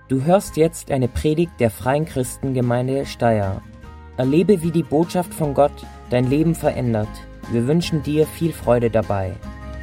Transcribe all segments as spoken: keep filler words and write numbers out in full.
Du hörst jetzt eine Predigt der Freien Christengemeinde Steyr. Erlebe, wie die Botschaft von Gott dein Leben verändert. Wir wünschen dir viel Freude dabei.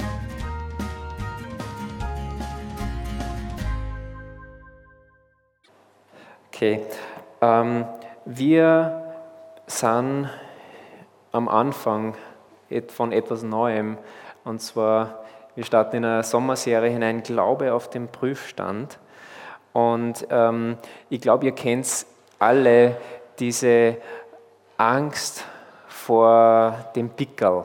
Okay, ähm, wir sind am Anfang von etwas Neuem, und zwar, wir starten in eine Sommerserie hinein, Glaube auf dem Prüfstand. Und ähm, ich glaube, ihr kennt alle diese Angst vor dem Pickerl.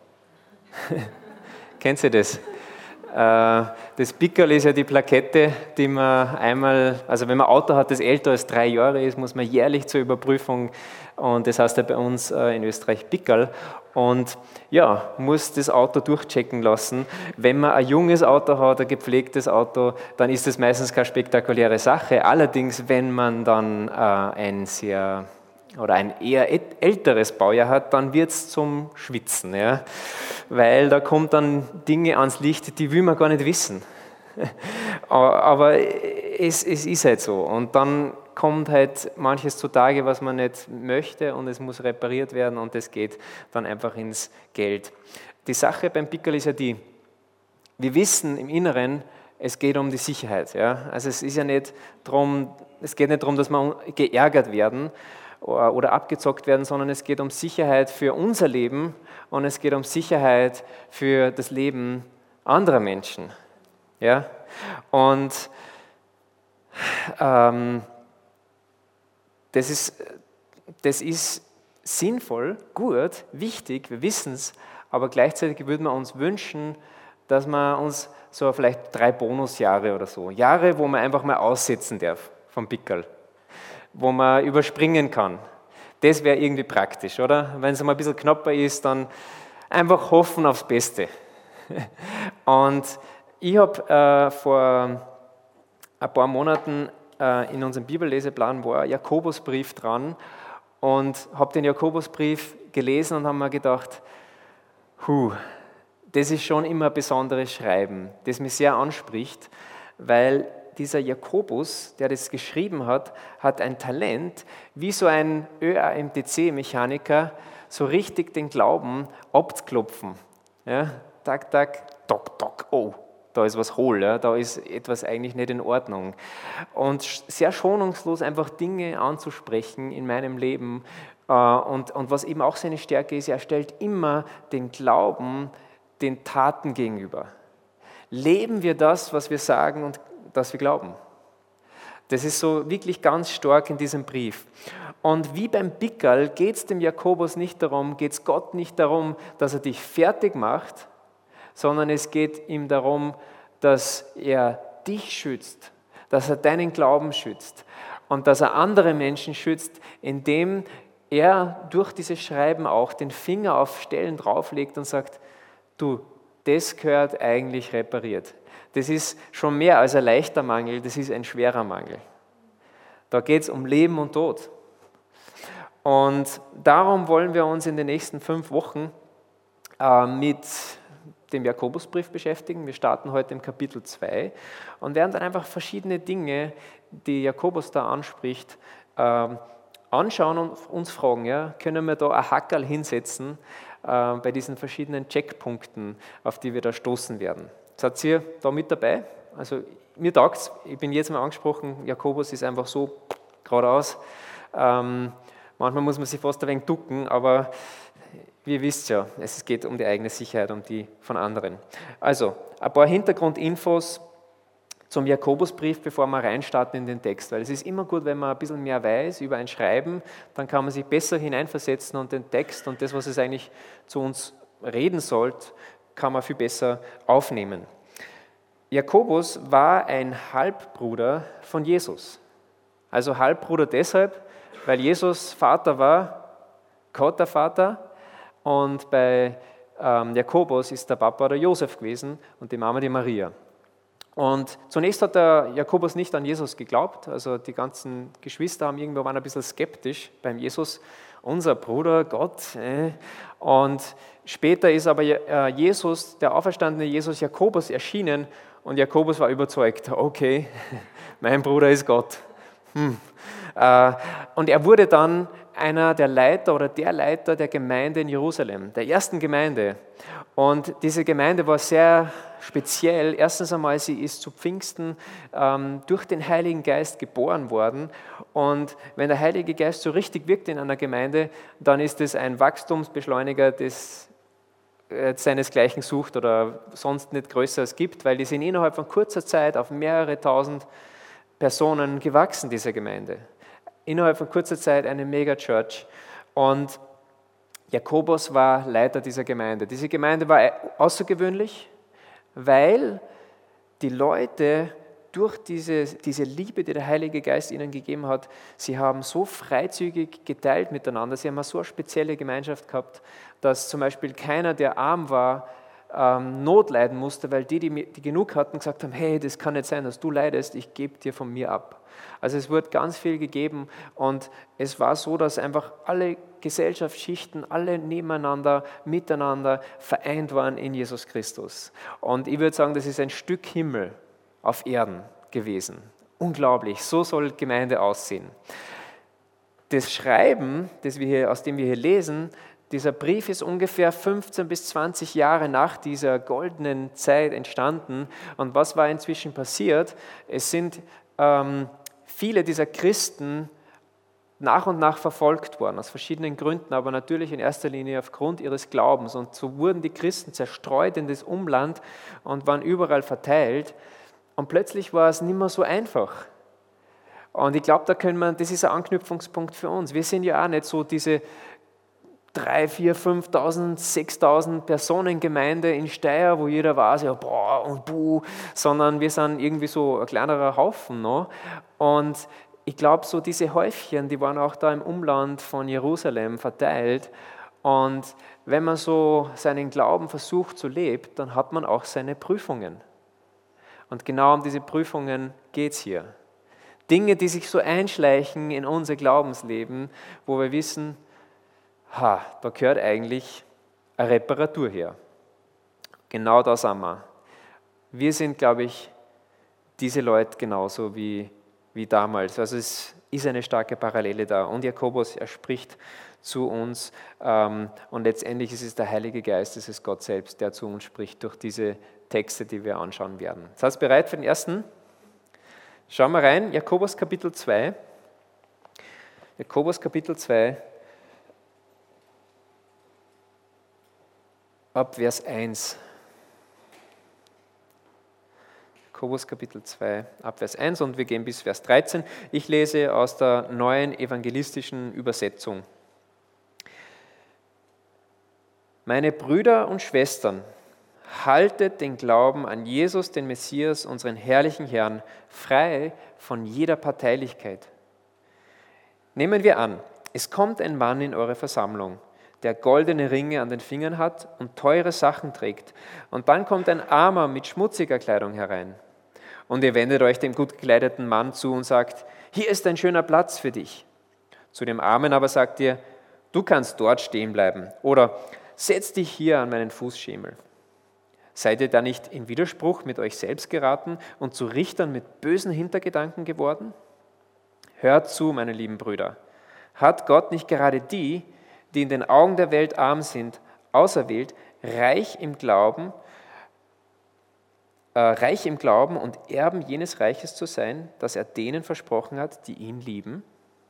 Kennt ihr das? Das Pickerl ist ja die Plakette, die man einmal, also wenn man ein Auto hat, das älter als drei Jahre ist, muss man jährlich zur Überprüfung, und das heißt ja bei uns in Österreich Pickerl, und ja, muss das Auto durchchecken lassen. Wenn man ein junges Auto hat, ein gepflegtes Auto, dann ist das meistens keine spektakuläre Sache. Allerdings, wenn man dann äh, ein sehr oder ein eher älteres Baujahr hat, dann wird es zum Schwitzen, ja? Weil da kommt dann Dinge ans Licht, die will man gar nicht wissen. Aber es, es ist halt so. Und dann kommt halt manches zutage, was man nicht möchte, und es muss repariert werden, und das geht dann einfach ins Geld. Die Sache beim Pickerl ist ja die, wir wissen im Inneren, es geht um die Sicherheit. Ja? Also es ist ja nicht darum, es geht nicht darum, dass wir geärgert werden oder abgezockt werden, sondern es geht um Sicherheit für unser Leben, und es geht um Sicherheit für das Leben anderer Menschen. Ja? Und ähm, das ist, das ist sinnvoll, gut, wichtig, wir wissen es, aber gleichzeitig würden wir uns wünschen, dass man uns so vielleicht drei Bonusjahre oder so, Jahre, wo man einfach mal aussetzen darf vom Pickerl, wo man überspringen kann. Das wäre irgendwie praktisch, oder? Wenn es mal ein bisschen knapper ist, dann einfach hoffen aufs Beste. Und ich habe äh, vor ein paar Monaten äh, in unserem Bibelleseplan war ein Jakobusbrief dran, und habe den Jakobusbrief gelesen und habe mir gedacht, huh, das ist schon immer ein besonderes Schreiben, das mich sehr anspricht, weil dieser Jakobus, der das geschrieben hat, hat ein Talent, wie so ein Ö A M T C-Mechaniker, so richtig den Glauben abzuklopfen. Ja, tak, tak, tok, tok, oh, da ist was hohl, ja, da ist etwas eigentlich nicht in Ordnung. Und sehr schonungslos einfach Dinge anzusprechen in meinem Leben. Und, und was eben auch seine Stärke ist, er stellt immer den Glauben den Taten gegenüber. Leben wir das, was wir sagen und dass wir glauben. Das ist so wirklich ganz stark in diesem Brief. Und wie beim Pickerl geht es dem Jakobus nicht darum, geht es Gott nicht darum, dass er dich fertig macht, sondern es geht ihm darum, dass er dich schützt, dass er deinen Glauben schützt und dass er andere Menschen schützt, indem er durch dieses Schreiben auch den Finger auf Stellen drauflegt und sagt, du, das gehört eigentlich repariert. Das ist schon mehr als ein leichter Mangel, das ist ein schwerer Mangel. Da geht es um Leben und Tod. Und darum wollen wir uns in den nächsten fünf Wochen äh, mit dem Jakobusbrief beschäftigen. Wir starten heute im Kapitel zwei und werden dann einfach verschiedene Dinge, die Jakobus da anspricht, äh, anschauen und uns fragen, ja, können wir da ein Hackerl hinsetzen äh, bei diesen verschiedenen Checkpunkten, auf die wir da stoßen werden. Seid ihr da mit dabei? Also mir taugt es, ich bin jetzt mal angesprochen, Jakobus ist einfach so geradeaus. Ähm, manchmal muss man sich fast ein wenig ducken, aber ihr wisst ja, es geht um die eigene Sicherheit, um die von anderen. Also, ein paar Hintergrundinfos zum Jakobusbrief, bevor wir reinstarten in den Text, weil es ist immer gut, wenn man ein bisschen mehr weiß über ein Schreiben, dann kann man sich besser hineinversetzen und den Text und das, was es eigentlich zu uns reden sollte, kann man viel besser aufnehmen. Jakobus war ein Halbbruder von Jesus. Also Halbbruder deshalb, weil Jesus Vater war, Gott der Vater, und bei ähm, Jakobus ist der Papa der Josef gewesen und die Mama die Maria. Und zunächst hat der Jakobus nicht an Jesus geglaubt, also die ganzen Geschwister haben irgendwo waren ein bisschen skeptisch beim Jesus, unser Bruder, Gott. Äh. Und später ist aber äh, Jesus, der auferstandene Jesus, Jakobus erschienen, und Jakobus war überzeugt, okay, mein Bruder ist Gott. Hm. Äh, und er wurde dann einer der Leiter oder der Leiter der Gemeinde in Jerusalem, der ersten Gemeinde. Und diese Gemeinde war sehr speziell. Erstens einmal, sie ist zu Pfingsten ähm, durch den Heiligen Geist geboren worden. Und wenn der Heilige Geist so richtig wirkt in einer Gemeinde, dann ist es ein Wachstumsbeschleuniger, das äh, seinesgleichen sucht oder sonst nicht Größeres gibt, weil die sind innerhalb von kurzer Zeit auf mehrere tausend Personen gewachsen, diese Gemeinde. Innerhalb von kurzer Zeit eine Mega-Church. Und Jakobus war Leiter dieser Gemeinde. Diese Gemeinde war außergewöhnlich, weil die Leute durch diese, diese Liebe, die der Heilige Geist ihnen gegeben hat, sie haben so freizügig geteilt miteinander, sie haben eine so eine spezielle Gemeinschaft gehabt, dass zum Beispiel keiner, der arm war, ähm, Not leiden musste, weil die, die, die genug hatten, gesagt haben, hey, das kann nicht sein, dass du leidest, ich gebe dir von mir ab. Also es wurde ganz viel gegeben und es war so, dass einfach alle Gesellschaftsschichten, alle nebeneinander, miteinander vereint waren in Jesus Christus. Und ich würde sagen, das ist ein Stück Himmel auf Erden gewesen. Unglaublich, so soll Gemeinde aussehen. Das Schreiben, das wir hier, aus dem wir hier lesen, dieser Brief ist ungefähr fünfzehn bis zwanzig Jahre nach dieser goldenen Zeit entstanden. Und was war inzwischen passiert? Es sind ähm, viele dieser Christen nach und nach verfolgt worden, aus verschiedenen Gründen, aber natürlich in erster Linie aufgrund ihres Glaubens. Und so wurden die Christen zerstreut in das Umland und waren überall verteilt. Und plötzlich war es nicht mehr so einfach. Und ich glaube, da können wir, das ist ein Anknüpfungspunkt für uns. Wir sind ja auch nicht so diese drei, vier, fünftausend, sechstausend Personen Gemeinde in Steyr, wo jeder weiß, ja, boah und buh, sondern wir sind irgendwie so ein kleinerer Haufen noch. Und ich glaube, so diese Häufchen, die waren auch da im Umland von Jerusalem verteilt. Und wenn man so seinen Glauben versucht zu leben, dann hat man auch seine Prüfungen. Und genau um diese Prüfungen geht es hier. Dinge, die sich so einschleichen in unser Glaubensleben, wo wir wissen, ha, da gehört eigentlich eine Reparatur her. Genau da sind wir. Wir sind, glaube ich, diese Leute genauso wie, wie damals. Also es ist eine starke Parallele da. Und Jakobus, er spricht zu uns ähm, und letztendlich ist es der Heilige Geist, es ist Gott selbst, der zu uns spricht durch diese Texte, die wir anschauen werden. Seid ihr bereit für den ersten? Schauen wir rein, Jakobus Kapitel zwei. Jakobus Kapitel zwei. Ab Vers eins. Jakobus Kapitel zwei, ab Vers eins und wir gehen bis Vers dreizehn. Ich lese aus der neuen evangelistischen Übersetzung. Meine Brüder und Schwestern, haltet den Glauben an Jesus, den Messias, unseren herrlichen Herrn, frei von jeder Parteilichkeit. Nehmen wir an, es kommt ein Mann in eure Versammlung, der goldene Ringe an den Fingern hat und teure Sachen trägt. Und dann kommt ein Armer mit schmutziger Kleidung herein. Und ihr wendet euch dem gut gekleideten Mann zu und sagt, hier ist ein schöner Platz für dich. Zu dem Armen aber sagt ihr, du kannst dort stehen bleiben. Oder setz dich hier an meinen Fußschemel. Seid ihr da nicht in Widerspruch mit euch selbst geraten und zu Richtern mit bösen Hintergedanken geworden? Hört zu, meine lieben Brüder. Hat Gott nicht gerade die, die in den Augen der Welt arm sind, auserwählt, reich im Glauben, äh, reich im Glauben und Erben jenes Reiches zu sein, das er denen versprochen hat, die ihn lieben?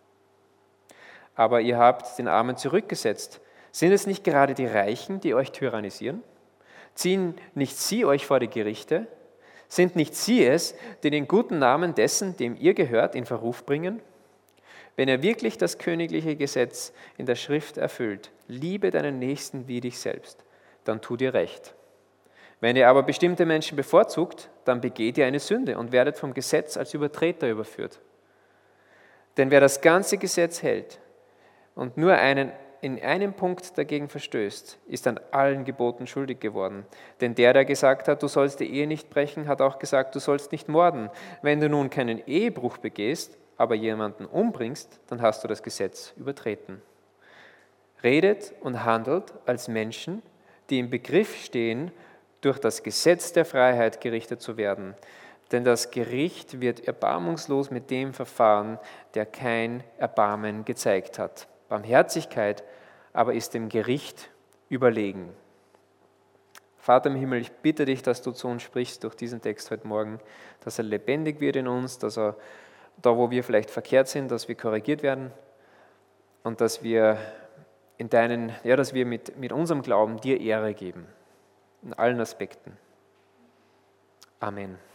Aber ihr habt den Armen zurückgesetzt. Sind es nicht gerade die Reichen, die euch tyrannisieren? Ziehen nicht sie euch vor die Gerichte? Sind nicht sie es, die den guten Namen dessen, dem ihr gehört, in Verruf bringen? Wenn ihr wirklich das königliche Gesetz in der Schrift erfüllt, liebe deinen Nächsten wie dich selbst, dann tut ihr recht. Wenn ihr aber bestimmte Menschen bevorzugt, dann begeht ihr eine Sünde und werdet vom Gesetz als Übertreter überführt. Denn wer das ganze Gesetz hält und nur einen, in einem Punkt dagegen verstößt, ist an allen Geboten schuldig geworden. Denn der, der gesagt hat, du sollst die Ehe nicht brechen, hat auch gesagt, du sollst nicht morden. Wenn du nun keinen Ehebruch begehst, aber jemanden umbringst, dann hast du das Gesetz übertreten. Redet und handelt als Menschen, die im Begriff stehen, durch das Gesetz der Freiheit gerichtet zu werden. Denn das Gericht wird erbarmungslos mit dem verfahren, der kein Erbarmen gezeigt hat. Barmherzigkeit aber ist dem Gericht überlegen. Vater im Himmel, ich bitte dich, dass du zu uns sprichst durch diesen Text heute Morgen, dass er lebendig wird in uns, dass er da, wo wir vielleicht verkehrt sind, dass wir korrigiert werden und dass wir in deinen, ja, dass wir mit, mit unserem Glauben dir Ehre geben, in allen Aspekten. Amen.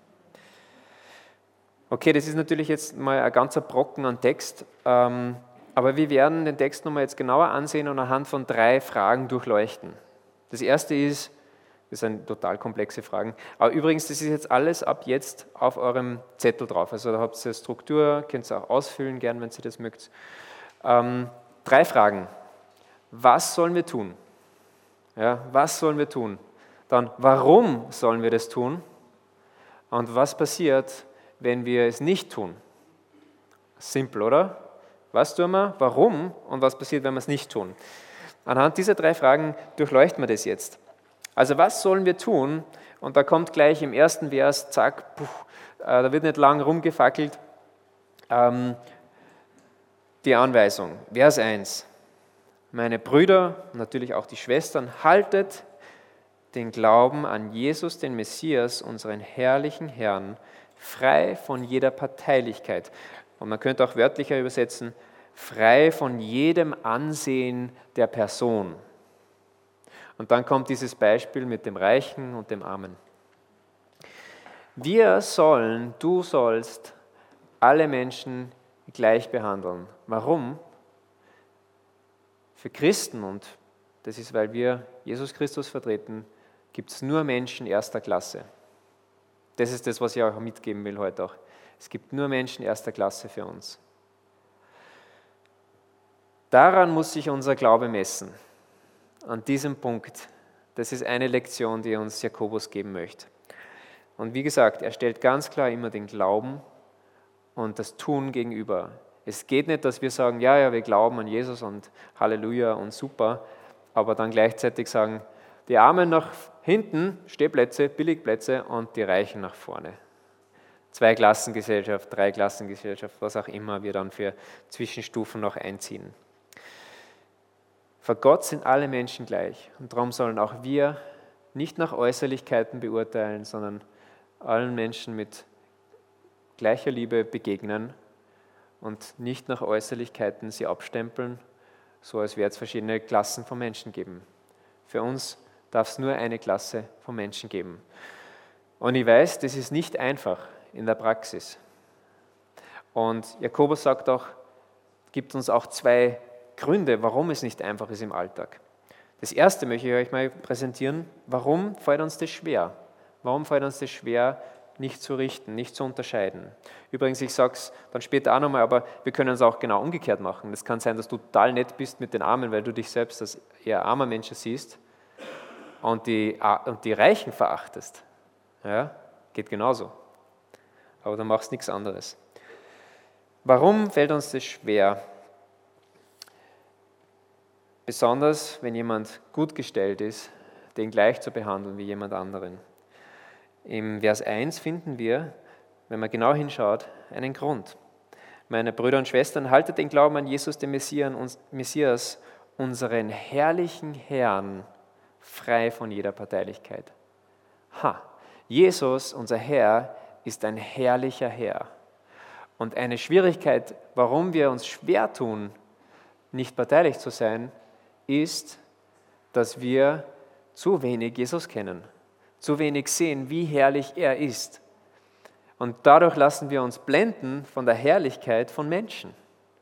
Okay, das ist natürlich jetzt mal ein ganzer Brocken an Text, ähm, aber wir werden den Text nochmal jetzt genauer ansehen und anhand von drei Fragen durchleuchten. Das erste ist, das sind total komplexe Fragen, aber übrigens, das ist jetzt alles ab jetzt auf eurem Zettel drauf. Also da habt ihr eine Struktur, könnt ihr auch ausfüllen, gern, wenn ihr das mögt. Ähm, drei Fragen. Was sollen wir tun? Ja, was sollen wir tun? Dann, warum sollen wir das tun? Und was passiert, wenn wir es nicht tun? Simpel, oder? Was tun wir, warum und was passiert, wenn wir es nicht tun? Anhand dieser drei Fragen durchleuchten wir das jetzt. Also was sollen wir tun? Und da kommt gleich im ersten Vers, zack, puh, äh, da wird nicht lang rumgefackelt, ähm, die Anweisung. Vers eins. Meine Brüder, natürlich auch die Schwestern, haltet den Glauben an Jesus, den Messias, unseren herrlichen Herrn, frei von jeder Parteilichkeit. Und man könnte auch wörtlicher übersetzen, frei von jedem Ansehen der Person. Und dann kommt dieses Beispiel mit dem Reichen und dem Armen. Wir sollen, du sollst alle Menschen gleich behandeln. Warum? Für Christen, und das ist, weil wir Jesus Christus vertreten, gibt es nur Menschen erster Klasse. Das ist das, was ich auch mitgeben will heute auch. Es gibt nur Menschen erster Klasse für uns. Daran muss sich unser Glaube messen. An diesem Punkt. Das ist eine Lektion, die uns Jakobus geben möchte. Und wie gesagt, er stellt ganz klar immer den Glauben und das Tun gegenüber. Es geht nicht, dass wir sagen, ja, ja, wir glauben an Jesus und Halleluja und super, aber dann gleichzeitig sagen, die Armen nach hinten, Stehplätze, Billigplätze und die Reichen nach vorne. Zweiklassengesellschaft, Dreiklassengesellschaft, was auch immer wir dann für Zwischenstufen noch einziehen. Vor Gott sind alle Menschen gleich und darum sollen auch wir nicht nach Äußerlichkeiten beurteilen, sondern allen Menschen mit gleicher Liebe begegnen und nicht nach Äußerlichkeiten sie abstempeln, so als wäre es verschiedene Klassen von Menschen geben. Für uns darf es nur eine Klasse von Menschen geben. Und ich weiß, das ist nicht einfach in der Praxis. Und Jakobus sagt auch, gibt uns auch zwei Gründe, warum es nicht einfach ist im Alltag. Das erste möchte ich euch mal präsentieren. Warum fällt uns das schwer? Warum fällt uns das schwer, nicht zu richten, nicht zu unterscheiden? Übrigens, ich sage es dann später auch nochmal, aber wir können es auch genau umgekehrt machen. Es kann sein, dass du total nett bist mit den Armen, weil du dich selbst als eher armer Mensch siehst und die, und die Reichen verachtest. Ja, geht genauso. Aber du machst nichts anderes. Warum fällt uns das schwer? Besonders, wenn jemand gut gestellt ist, den gleich zu behandeln wie jemand anderen. Im Vers eins finden wir, wenn man genau hinschaut, einen Grund. Meine Brüder und Schwestern, haltet den Glauben an Jesus, den Messias, unseren herrlichen Herrn, frei von jeder Parteilichkeit. Ha, Jesus, unser Herr, ist ein herrlicher Herr. Und eine Schwierigkeit, warum wir uns schwer tun, nicht parteilich zu sein, ist, dass wir zu wenig Jesus kennen, zu wenig sehen, wie herrlich er ist. Und dadurch lassen wir uns blenden von der Herrlichkeit von Menschen.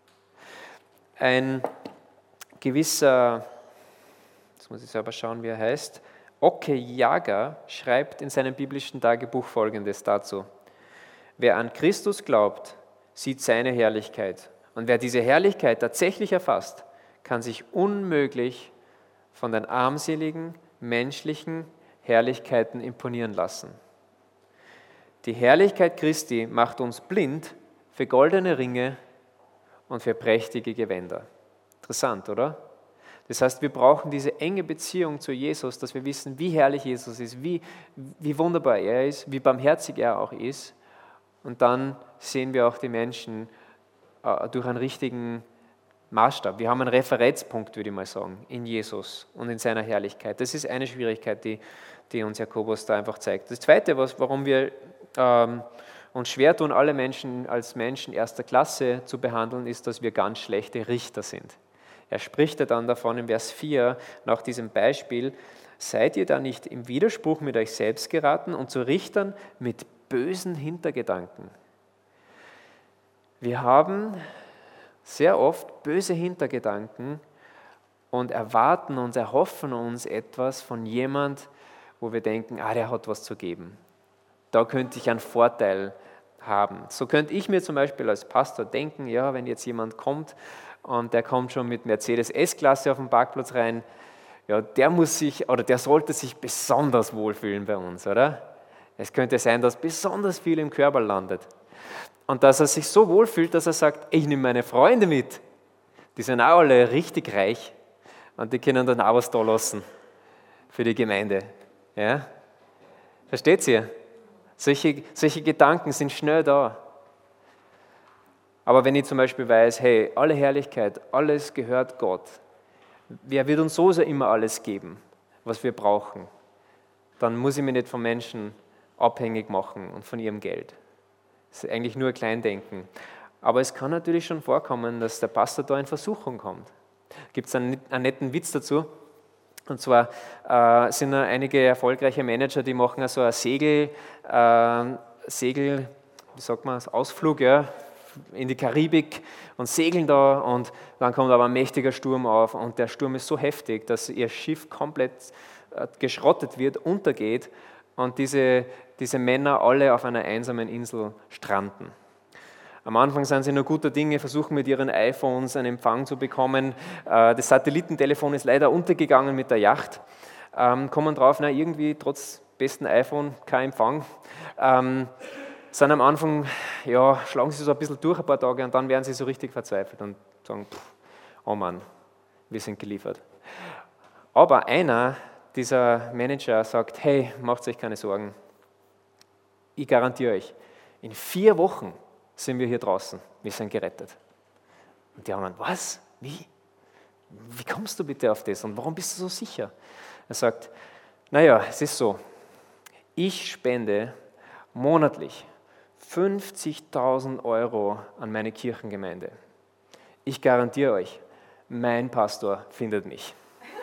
Ein gewisser, jetzt muss ich selber schauen, wie er heißt, Oke Jager schreibt in seinem biblischen Tagebuch Folgendes dazu. Wer an Christus glaubt, sieht seine Herrlichkeit. Und wer diese Herrlichkeit tatsächlich erfasst, kann sich unmöglich von den armseligen, menschlichen Herrlichkeiten imponieren lassen. Die Herrlichkeit Christi macht uns blind für goldene Ringe und für prächtige Gewänder. Interessant, oder? Das heißt, wir brauchen diese enge Beziehung zu Jesus, dass wir wissen, wie herrlich Jesus ist, wie, wie wunderbar er ist, wie barmherzig er auch ist. Und dann sehen wir auch die Menschen äh, durch einen richtigen Maßstab. Wir haben einen Referenzpunkt, würde ich mal sagen, in Jesus und in seiner Herrlichkeit. Das ist eine Schwierigkeit, die, die uns Jakobus da einfach zeigt. Das Zweite, was, warum wir ähm, uns schwer tun, alle Menschen als Menschen erster Klasse zu behandeln, ist, dass wir ganz schlechte Richter sind. Er spricht ja dann davon in Vers vier, nach diesem Beispiel, seid ihr da nicht im Widerspruch mit euch selbst geraten und zu Richtern mit bösen Hintergedanken? Wir haben sehr oft böse Hintergedanken und erwarten uns, erhoffen uns etwas von jemand, wo wir denken, ah, der hat was zu geben. Da könnte ich einen Vorteil haben. So könnte ich mir zum Beispiel als Pastor denken, ja, wenn jetzt jemand kommt und der kommt schon mit Mercedes S-Klasse auf den Parkplatz rein, ja, der muss sich oder der sollte sich besonders wohlfühlen bei uns, oder? Es könnte sein, dass besonders viel im Körper landet. Und dass er sich so wohlfühlt, dass er sagt, ich nehme meine Freunde mit. Die sind auch alle richtig reich und die können dann auch was da lassen für die Gemeinde. Ja? Versteht ihr? Solche, solche Gedanken sind schnell da. Aber wenn ich zum Beispiel weiß, hey, alle Herrlichkeit, alles gehört Gott, wer wird uns sowieso immer alles geben, was wir brauchen, dann muss ich mich nicht von Menschen abhängig machen und von ihrem Geld. Das ist eigentlich nur Kleindenken. Aber es kann natürlich schon vorkommen, dass der Pastor da in Versuchung kommt. Gibt es einen, einen netten Witz dazu? Und zwar äh, sind da einige erfolgreiche Manager, die machen so einen Segel, äh, Segel, wie sagt man, Ausflug, ja, in die Karibik und segeln da und dann kommt aber ein mächtiger Sturm auf und der Sturm ist so heftig, dass ihr Schiff komplett äh, geschrottet wird, untergeht und diese, diese Männer alle auf einer einsamen Insel stranden. Am Anfang sind sie nur guter Dinge, versuchen mit ihren iPhones einen Empfang zu bekommen. Das Satellitentelefon ist leider untergegangen mit der Yacht. Ähm, kommen drauf, na, irgendwie trotz besten iPhone kein Empfang. Ähm, sind am Anfang, ja, schlagen sie so ein bisschen durch ein paar Tage und dann werden sie so richtig verzweifelt und sagen, pff, oh Mann, wir sind geliefert. Aber einer dieser Manager sagt, hey, macht euch keine Sorgen. Ich garantiere euch, in vier Wochen sind wir hier draußen, wir sind gerettet. Und die anderen, was? Wie? Wie kommst du bitte auf das und warum bist du so sicher? Er sagt, naja, es ist so, ich spende monatlich fünfzigtausend Euro an meine Kirchengemeinde. Ich garantiere euch, mein Pastor findet mich.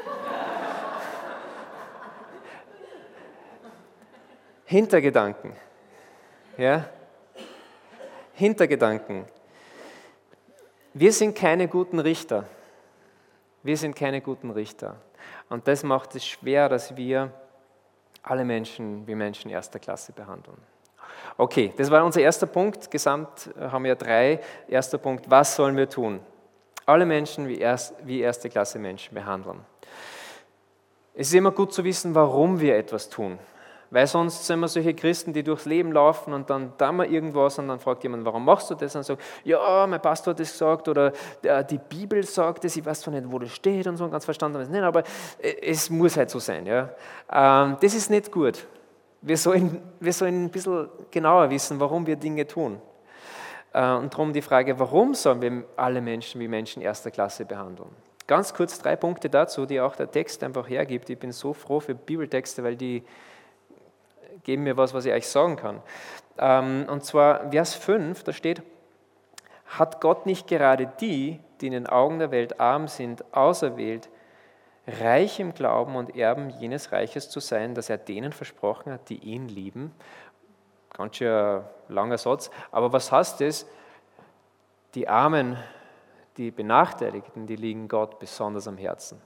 Hintergedanken. Ja? Hintergedanken. Wir sind keine guten Richter. Wir sind keine guten Richter. Und das macht es schwer, dass wir alle Menschen wie Menschen erster Klasse behandeln. Okay, das war unser erster Punkt. Gesamt haben wir drei. Erster Punkt, was sollen wir tun? Alle Menschen wie, erst, wie erste Klasse Menschen behandeln. Es ist immer gut zu wissen, warum wir etwas tun. Weil sonst sind wir solche Christen, die durchs Leben laufen und dann tun wir irgendwas und dann fragt jemand, warum machst du das? Und sagt, ja, mein Pastor hat das gesagt oder die Bibel sagt das, ich weiß zwar nicht, wo das steht und so, ganz verstanden habe ich es nicht, aber es muss halt so sein. Ja. Das ist nicht gut. Wir sollen, wir sollen ein bisschen genauer wissen, warum wir Dinge tun. Und darum die Frage, warum sollen wir alle Menschen wie Menschen erster Klasse behandeln? Ganz kurz drei Punkte dazu, die auch der Text einfach hergibt. Ich bin so froh für Bibeltexte, weil die geben mir was, was ich euch sagen kann. Und zwar Vers fünf, da steht, hat Gott nicht gerade die, die in den Augen der Welt arm sind, auserwählt, reich im Glauben und Erben jenes Reiches zu sein, das er denen versprochen hat, die ihn lieben? Ganz schön langer Satz, aber was heißt das? Die Armen, die Benachteiligten, die liegen Gott besonders am Herzen.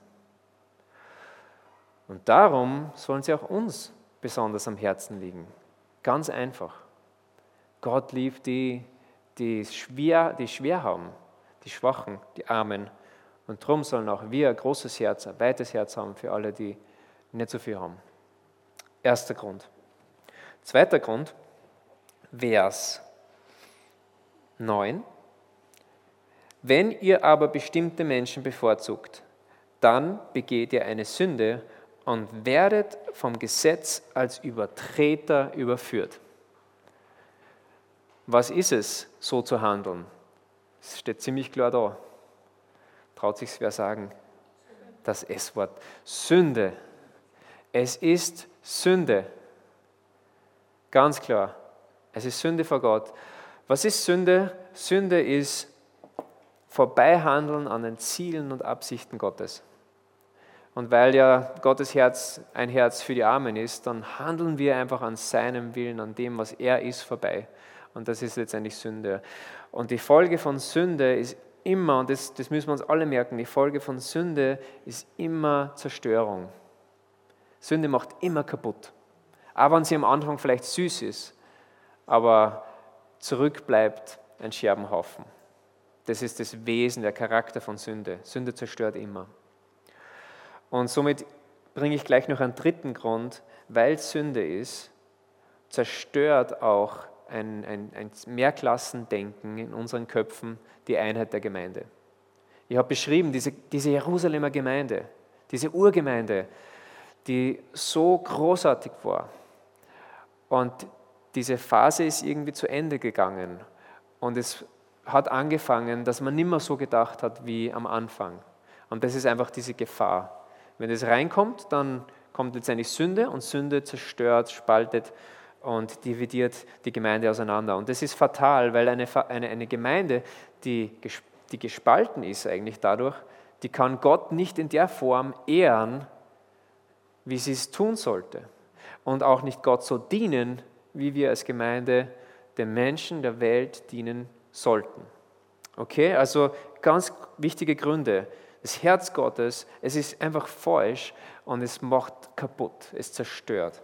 Und darum sollen sie auch uns besonders am Herzen liegen. Ganz einfach. Gott liebt die, die schwer, die schwer haben, die Schwachen, die Armen. Und darum sollen auch wir ein großes Herz, ein weites Herz haben für alle, die nicht so viel haben. Erster Grund. Zweiter Grund, Vers neun. Wenn ihr aber bestimmte Menschen bevorzugt, dann begeht ihr eine Sünde und werdet vom Gesetz als Übertreter überführt. Was ist es, so zu handeln? Es steht ziemlich klar da. Traut sich wer sagen? Das S-Wort. Sünde. Es ist Sünde. Ganz klar. Es ist Sünde vor Gott. Was ist Sünde? Sünde ist Vorbeihandeln an den Zielen und Absichten Gottes. Und weil ja Gottes Herz ein Herz für die Armen ist, dann handeln wir einfach an seinem Willen, an dem, was er ist, vorbei. Und das ist letztendlich Sünde. Und die Folge von Sünde ist immer, und das, das müssen wir uns alle merken, die Folge von Sünde ist immer Zerstörung. Sünde macht immer kaputt. Auch wenn sie am Anfang vielleicht süß ist, aber zurückbleibt ein Scherbenhaufen. Das ist das Wesen, der Charakter von Sünde. Sünde zerstört immer. Und somit bringe ich gleich noch einen dritten Grund, weil Sünde ist, zerstört auch ein, ein, ein Mehrklassendenken in unseren Köpfen die Einheit der Gemeinde. Ich habe beschrieben, diese, diese Jerusalemer Gemeinde, diese Urgemeinde, die so großartig war. Und diese Phase ist irgendwie zu Ende gegangen. Und es hat angefangen, dass man nicht mehr so gedacht hat wie am Anfang. Und das ist einfach diese Gefahr. Wenn es reinkommt, dann kommt letztendlich Sünde und Sünde zerstört, spaltet und dividiert die Gemeinde auseinander. Und das ist fatal, weil eine, eine, eine Gemeinde, die, die gespalten ist eigentlich dadurch, die kann Gott nicht in der Form ehren, wie sie es tun sollte. Und auch nicht Gott so dienen, wie wir als Gemeinde den Menschen der Welt dienen sollten. Okay, also ganz wichtige Gründe. Das Herz Gottes, es ist einfach falsch und es macht kaputt, es zerstört.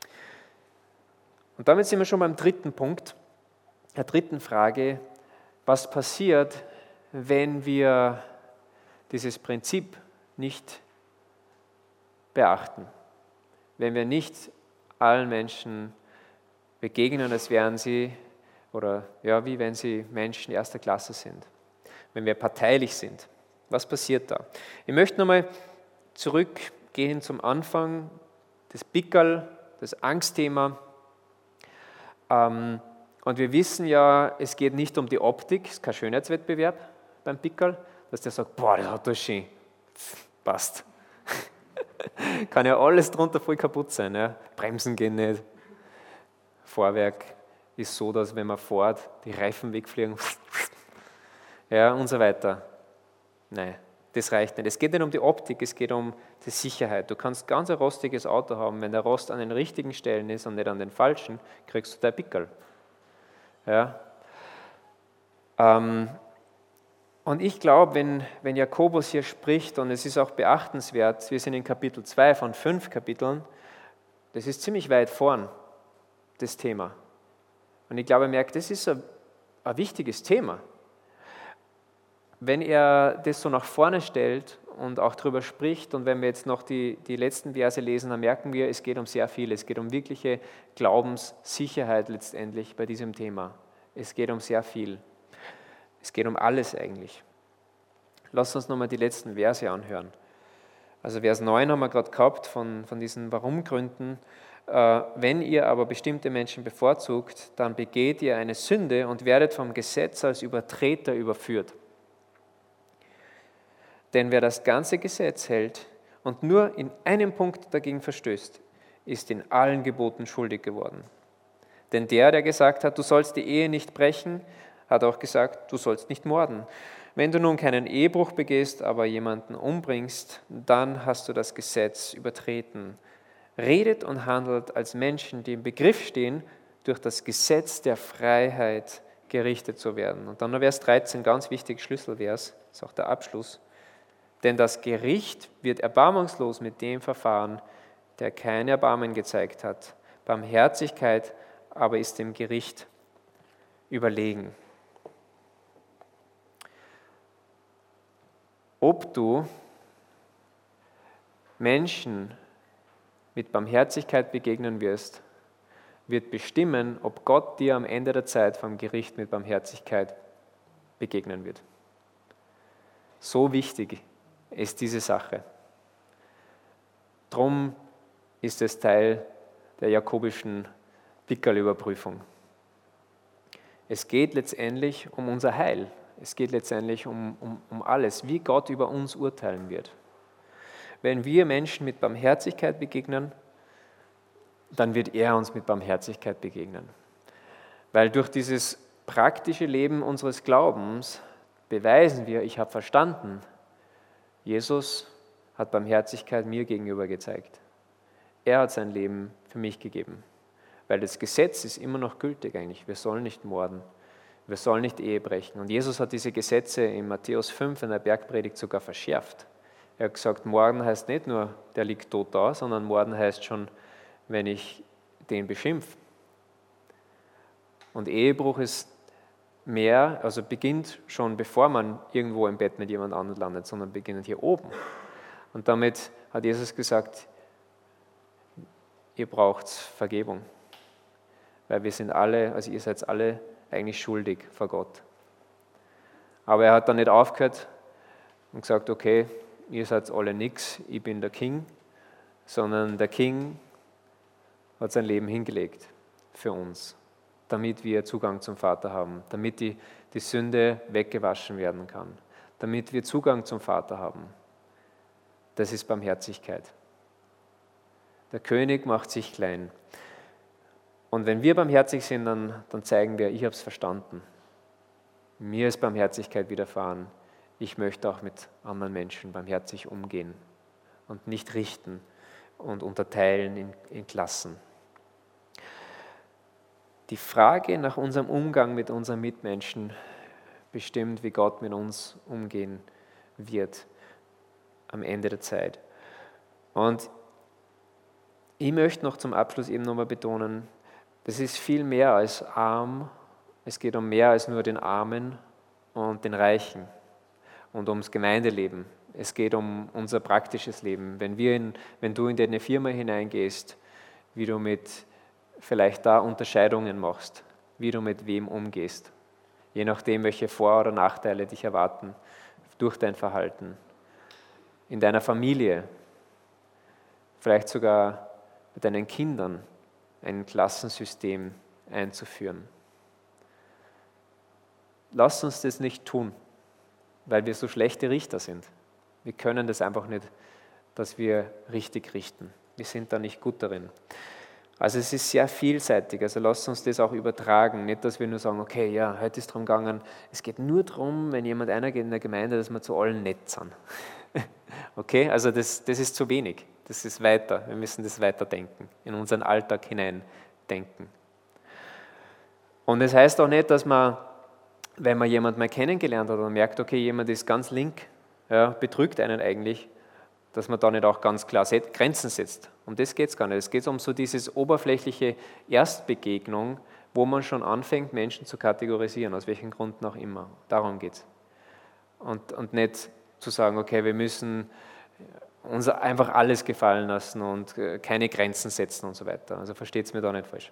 Und damit sind wir schon beim dritten Punkt, der dritten Frage, was passiert, wenn wir dieses Prinzip nicht beachten, wenn wir nicht allen Menschen begegnen, als wären sie, oder ja, wie wenn sie Menschen erster Klasse sind, wenn wir parteilich sind. Was passiert da? Ich möchte nochmal zurückgehen zum Anfang, das Pickerl, das Angstthema. Und wir wissen ja, es geht nicht um die Optik, es ist kein Schönheitswettbewerb beim Pickerl, dass der sagt, boah, der hat das schön, passt. Kann ja alles drunter voll kaputt sein. Ja? Bremsen gehen nicht. Vorwerk ist so, dass wenn man fährt, die Reifen wegfliegen ja, und so weiter. Nein, das reicht nicht. Es geht nicht um die Optik, es geht um die Sicherheit. Du kannst ganz ein rostiges Auto haben, wenn der Rost an den richtigen Stellen ist und nicht an den falschen, kriegst du dein Pickerl. Ja? Ähm, und ich glaube, wenn, wenn Jakobus hier spricht, und es ist auch beachtenswert, wir sind in Kapitel zwei von fünf Kapiteln, das ist ziemlich weit vorn, das Thema. Und ich glaube, er merkt, das ist ein, ein wichtiges Thema. Wenn er das so nach vorne stellt und auch darüber spricht, und wenn wir jetzt noch die, die letzten Verse lesen, dann merken wir, es geht um sehr viel. Es geht um wirkliche Glaubenssicherheit letztendlich bei diesem Thema. Es geht um sehr viel. Es geht um alles eigentlich. Lass uns nochmal die letzten Verse anhören. Also Vers neun haben wir gerade gehabt von, von diesen Warum-Gründen. Äh, wenn ihr aber bestimmte Menschen bevorzugt, dann begeht ihr eine Sünde und werdet vom Gesetz als Übertreter überführt. Denn wer das ganze Gesetz hält und nur in einem Punkt dagegen verstößt, ist in allen Geboten schuldig geworden. Denn der, der gesagt hat, du sollst die Ehe nicht brechen, hat auch gesagt, du sollst nicht morden. Wenn du nun keinen Ehebruch begehst, aber jemanden umbringst, dann hast du das Gesetz übertreten. Redet und handelt als Menschen, die im Begriff stehen, durch das Gesetz der Freiheit gerichtet zu werden. Und dann noch Vers dreizehn, ganz wichtig, Schlüsselvers, ist auch der Abschluss. Denn das Gericht wird erbarmungslos mit dem verfahren, der kein Erbarmen gezeigt hat. Barmherzigkeit aber ist dem Gericht überlegen. Ob du Menschen mit Barmherzigkeit begegnen wirst, wird bestimmen, ob Gott dir am Ende der Zeit vom Gericht mit Barmherzigkeit begegnen wird. So wichtig ist diese Sache. Drum ist es Teil der jakobischen Pickerl-Überprüfung. Es geht letztendlich um unser Heil. Es geht letztendlich um, um, um alles, wie Gott über uns urteilen wird. Wenn wir Menschen mit Barmherzigkeit begegnen, dann wird er uns mit Barmherzigkeit begegnen. Weil durch dieses praktische Leben unseres Glaubens beweisen wir, ich habe verstanden, Jesus hat Barmherzigkeit mir gegenüber gezeigt. Er hat sein Leben für mich gegeben. Weil das Gesetz ist immer noch gültig eigentlich. Wir sollen nicht morden, wir sollen nicht Ehe brechen. Und Jesus hat diese Gesetze in Matthäus fünf in der Bergpredigt sogar verschärft. Er hat gesagt, Morden heißt nicht nur, der liegt tot da, sondern Morden heißt schon, wenn ich den beschimpfe. Und Ehebruch ist mehr, also beginnt schon bevor man irgendwo im Bett mit jemand anderem landet, sondern beginnt hier oben. Und damit hat Jesus gesagt, ihr braucht Vergebung. Weil wir sind alle, also ihr seid alle eigentlich schuldig vor Gott. Aber er hat dann nicht aufgehört und gesagt, okay, ihr seid alle nix, ich bin der King, sondern der King hat sein Leben hingelegt für uns, damit wir Zugang zum Vater haben, damit die, die Sünde weggewaschen werden kann, damit wir Zugang zum Vater haben. Das ist Barmherzigkeit. Der König macht sich klein. Und wenn wir barmherzig sind, dann, dann zeigen wir, ich habe es verstanden. Mir ist Barmherzigkeit widerfahren. Ich möchte auch mit anderen Menschen barmherzig umgehen und nicht richten und unterteilen in, in Klassen. Die Frage nach unserem Umgang mit unseren Mitmenschen bestimmt, wie Gott mit uns umgehen wird am Ende der Zeit. Und ich möchte noch zum Abschluss eben nochmal betonen, das ist viel mehr als arm, es geht um mehr als nur den Armen und den Reichen und ums Gemeindeleben. Es geht um unser praktisches Leben. Wenn, wir in, wenn du in deine Firma hineingehst, wie du mit vielleicht da Unterscheidungen machst, wie du mit wem umgehst, je nachdem, welche Vor- oder Nachteile dich erwarten durch dein Verhalten. In deiner Familie, vielleicht sogar mit deinen Kindern, ein Klassensystem einzuführen. Lass uns das nicht tun, weil wir so schlechte Richter sind. Wir können das einfach nicht, dass wir richtig richten. Wir sind da nicht gut darin. Also es ist sehr vielseitig, also lasst uns das auch übertragen. Nicht, dass wir nur sagen, okay, ja, heute ist darum gegangen, es geht nur darum, wenn jemand einer geht in der Gemeinde, dass wir zu allen nett sind. Okay, also das, das ist zu wenig. Das ist weiter. Wir müssen das weiterdenken, in unseren Alltag hineindenken. Und es das heißt auch nicht, dass man, wenn man jemanden mal kennengelernt hat und merkt, okay, jemand ist ganz link, ja, betrügt einen eigentlich, dass man da nicht auch ganz klar Grenzen setzt. Um das geht es gar nicht. Es geht um so diese oberflächliche Erstbegegnung, wo man schon anfängt, Menschen zu kategorisieren, aus welchen Gründen auch immer. Darum geht es. Und, und nicht zu sagen, okay, wir müssen uns einfach alles gefallen lassen und keine Grenzen setzen und so weiter. Also versteht es mir da nicht falsch.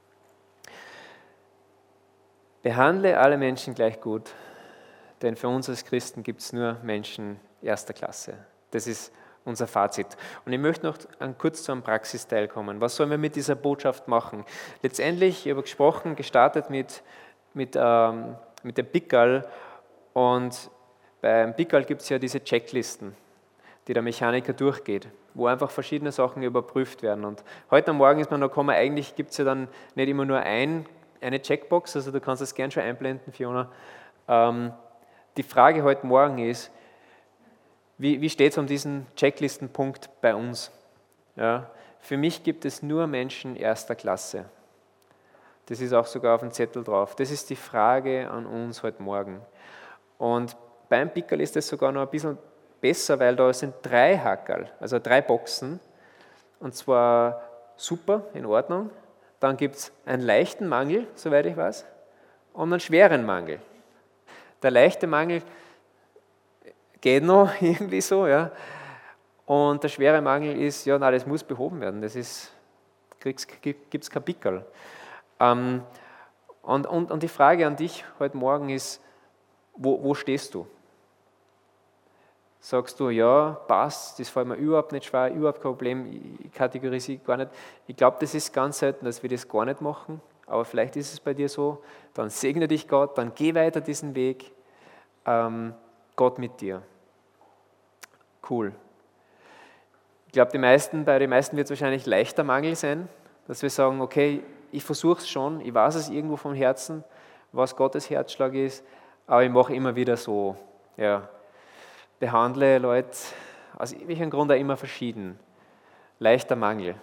Behandle alle Menschen gleich gut, denn für uns als Christen gibt es nur Menschen erster Klasse. Das ist unser Fazit. Und ich möchte noch kurz zu einem Praxisteil kommen. Was sollen wir mit dieser Botschaft machen? Letztendlich, ich habe gesprochen, gestartet mit, mit, ähm, mit dem Pickerl, und beim Pickerl gibt es ja diese Checklisten, die der Mechaniker durchgeht, wo einfach verschiedene Sachen überprüft werden. Und heute am Morgen ist man noch gekommen, eigentlich gibt es ja dann nicht immer nur ein, eine Checkbox, also du kannst das gerne schon einblenden, Fiona. Ähm, die Frage heute Morgen ist, wie, wie steht es um diesen Checklistenpunkt bei uns? Ja, für mich gibt es nur Menschen erster Klasse. Das ist auch sogar auf dem Zettel drauf. Das ist die Frage an uns heute Morgen. Und beim Pickerl ist das sogar noch ein bisschen besser, weil da sind drei Hackerl, also drei Boxen, und zwar super, in Ordnung. Dann gibt es einen leichten Mangel, soweit ich weiß, und einen schweren Mangel. Der leichte Mangel geht noch irgendwie so, ja. Und der schwere Mangel ist, ja, na, das muss behoben werden, das ist, gibt es kein Pickerl. Ähm, und, und, und die Frage an dich heute Morgen ist, wo, wo stehst du? Sagst du, ja, passt, das fällt mir überhaupt nicht schwer, überhaupt kein Problem, ich kategorisiere gar nicht. Ich glaube, das ist ganz selten, dass wir das gar nicht machen, aber vielleicht ist es bei dir so. Dann segne dich Gott, dann geh weiter diesen Weg. Ähm, Gott mit dir. Cool. Ich glaube, die meisten, bei den meisten wird es wahrscheinlich leichter Mangel sein, dass wir sagen, okay, ich versuche es schon, ich weiß es irgendwo vom Herzen, was Gottes Herzschlag ist, aber ich mache immer wieder so, ja, behandle Leute aus welchem Grund auch immer verschieden. Leichter Mangel.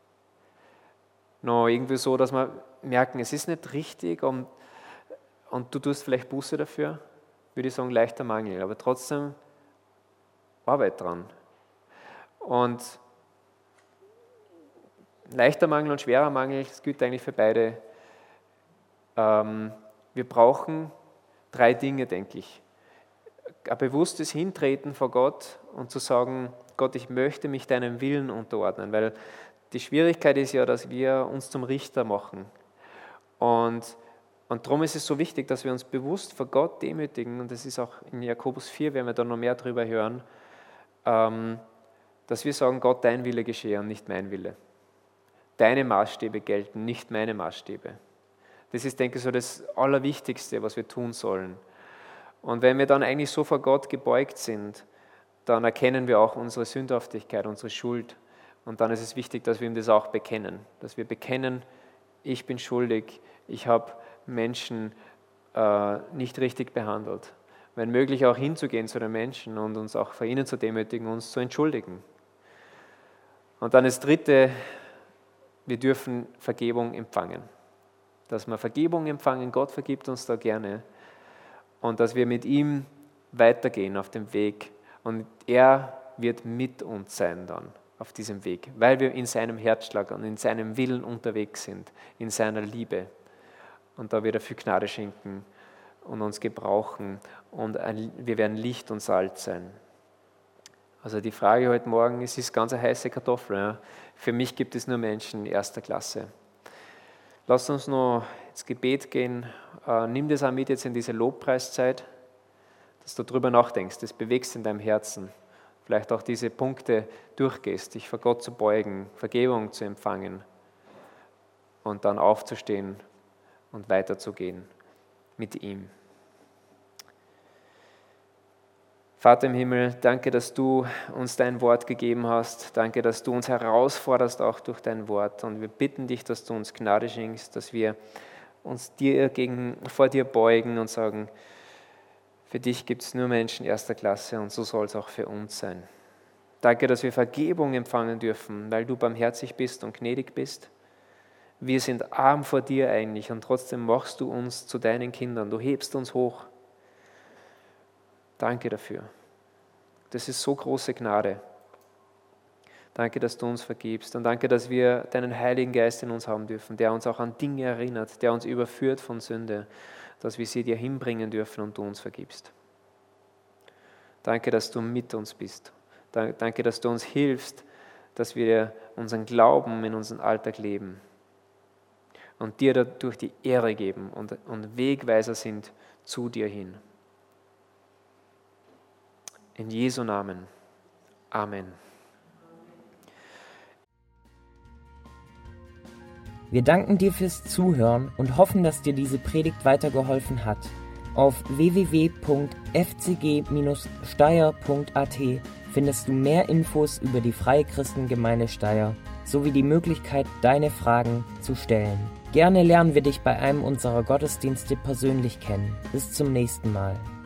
Noch irgendwie so, dass wir merken, es ist nicht richtig und, und du tust vielleicht Buße dafür, würde ich sagen, leichter Mangel, aber trotzdem Arbeit dran. Und leichter Mangel und schwerer Mangel, das gilt eigentlich für beide. Ähm, wir brauchen drei Dinge, denke ich. Ein bewusstes Hintreten vor Gott und zu sagen, Gott, ich möchte mich deinem Willen unterordnen, weil die Schwierigkeit ist ja, dass wir uns zum Richter machen. Und, und darum ist es so wichtig, dass wir uns bewusst vor Gott demütigen, und das ist auch in Jakobus vier, werden wir da noch mehr drüber hören, ähm, dass wir sagen, Gott, dein Wille geschehe und nicht mein Wille. Deine Maßstäbe gelten, nicht meine Maßstäbe. Das ist, denke ich, so das Allerwichtigste, was wir tun sollen. Und wenn wir dann eigentlich so vor Gott gebeugt sind, dann erkennen wir auch unsere Sündhaftigkeit, unsere Schuld. Und dann ist es wichtig, dass wir ihm das auch bekennen. Dass wir bekennen, ich bin schuldig, ich habe Menschen äh, nicht richtig behandelt. Wenn möglich auch hinzugehen zu den Menschen und uns auch vor ihnen zu demütigen, uns zu entschuldigen. Und dann das Dritte, wir dürfen Vergebung empfangen. Dass wir Vergebung empfangen, Gott vergibt uns da gerne. Und dass wir mit ihm weitergehen auf dem Weg. Und er wird mit uns sein dann auf diesem Weg, weil wir in seinem Herzschlag und in seinem Willen unterwegs sind, in seiner Liebe. Und da wird er viel Gnade schenken und uns gebrauchen. Und ein, wir werden Licht und Salz sein. Also die Frage heute Morgen, es ist ganz eine heiße Kartoffel. Ja. Für mich gibt es nur Menschen erster Klasse. Lasst uns noch ins Gebet gehen. Äh, nimm das auch mit jetzt in diese Lobpreiszeit, dass du darüber nachdenkst, das bewegst in deinem Herzen. Vielleicht auch diese Punkte durchgehst, dich vor Gott zu beugen, Vergebung zu empfangen und dann aufzustehen und weiterzugehen mit ihm. Vater im Himmel, danke, dass du uns dein Wort gegeben hast. Danke, dass du uns herausforderst auch durch dein Wort. Und wir bitten dich, dass du uns Gnade schenkst, dass wir uns dir gegen, vor dir beugen und sagen, für dich gibt es nur Menschen erster Klasse und so soll es auch für uns sein. Danke, dass wir Vergebung empfangen dürfen, weil du barmherzig bist und gnädig bist. Wir sind arm vor dir eigentlich und trotzdem machst du uns zu deinen Kindern. Du hebst uns hoch. Danke dafür. Das ist so große Gnade. Danke, dass du uns vergibst und danke, dass wir deinen Heiligen Geist in uns haben dürfen, der uns auch an Dinge erinnert, der uns überführt von Sünde, dass wir sie dir hinbringen dürfen und du uns vergibst. Danke, dass du mit uns bist. Danke, dass du uns hilfst, dass wir unseren Glauben in unseren Alltag leben und dir dadurch die Ehre geben und, und Wegweiser sind zu dir hin. In Jesu Namen. Amen. Wir danken dir fürs Zuhören und hoffen, dass dir diese Predigt weitergeholfen hat. Auf w w w punkt f c g bindestrich steyr punkt a t findest du mehr Infos über die Freie Christengemeinde Steyr sowie die Möglichkeit, deine Fragen zu stellen. Gerne lernen wir dich bei einem unserer Gottesdienste persönlich kennen. Bis zum nächsten Mal.